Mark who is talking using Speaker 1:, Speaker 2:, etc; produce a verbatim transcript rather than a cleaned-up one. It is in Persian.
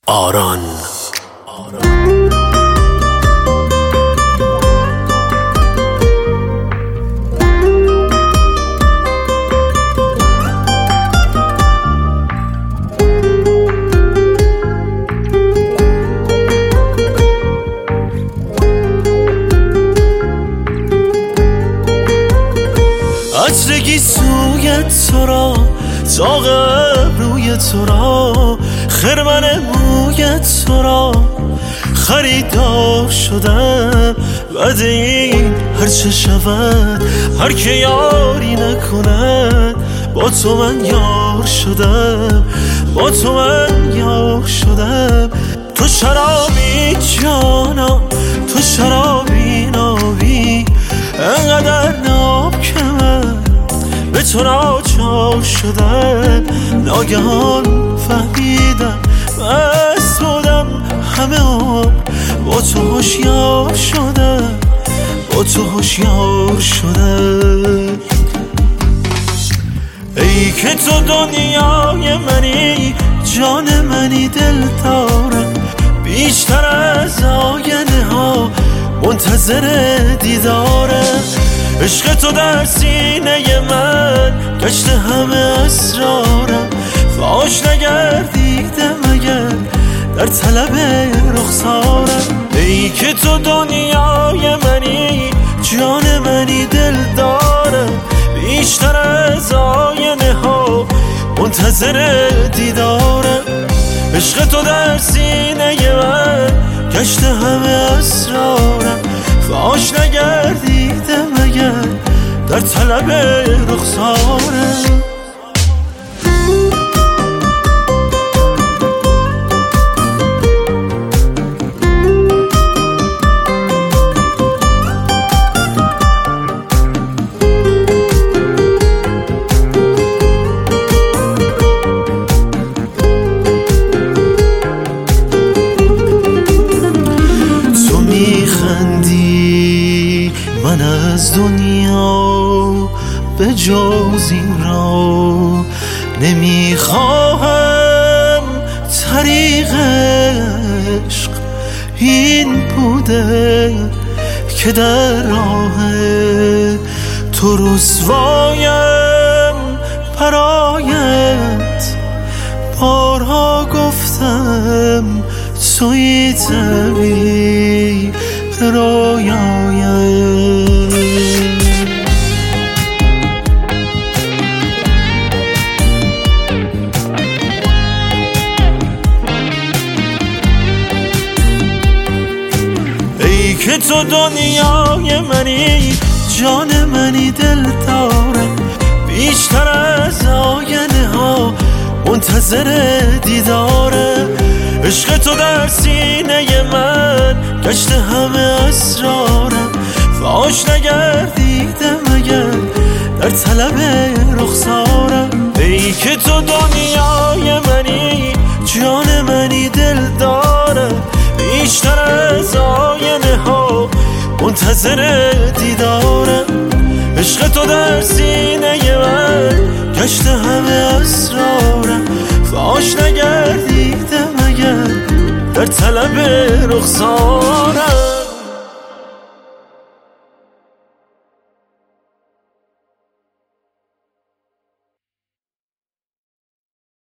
Speaker 1: آران عطرگی سوی تو را، زاغ ابروی تو را، خرمن موی تو را خریدار شدم. بعد این هرچه شود، هر که یاری نکند، با تو من یار شدم، با تو من یار شدم. تو شرابی جانا، تو شرابی نابی، انقدر ناب که من به تو ناچار شدم. ناگهان فهمیدم بس بودم همه عمر، با تو هوشیار شدم، با تو هوشیار شدم. ای که تو دنیای منی، جان منی، دل دارم بیشتر از آینه ها، منتظر دیدارم. عشق تو در سینه من گشت همه اسرارم، فاش نگردیدم اگر در طلب رخسارم. ای که تو دنیای منی، جان منی، دل دارم بیشتر از آینه ها، منتظر دیدارم. عشق تو در سینه من گشت همه اسرارم، فاش نگردیدم اگر در طلب رخسارم. من از دنیا به جز این را نمیخواهم. طریق عشق این بوده که در راه تو رسوایم. برایت بارها گفتم توی تعبیر رویایم. ای که تو دنیای منی، جان منی، دل دارم بیشتر از آینه ها، منتظر دیدارم. عشق تو در سینه من گشت همه اسرارم، فاش نگردیدم اگر در طلب رخسارم. ای که تو دنیای منی، جان منی، دل دارم بیشتر از آینه ها، منتظر دیدارم. عشق تو در سینه من گشت همه اسرارم، فاش نگردیدم اگر در طلب رخسارم.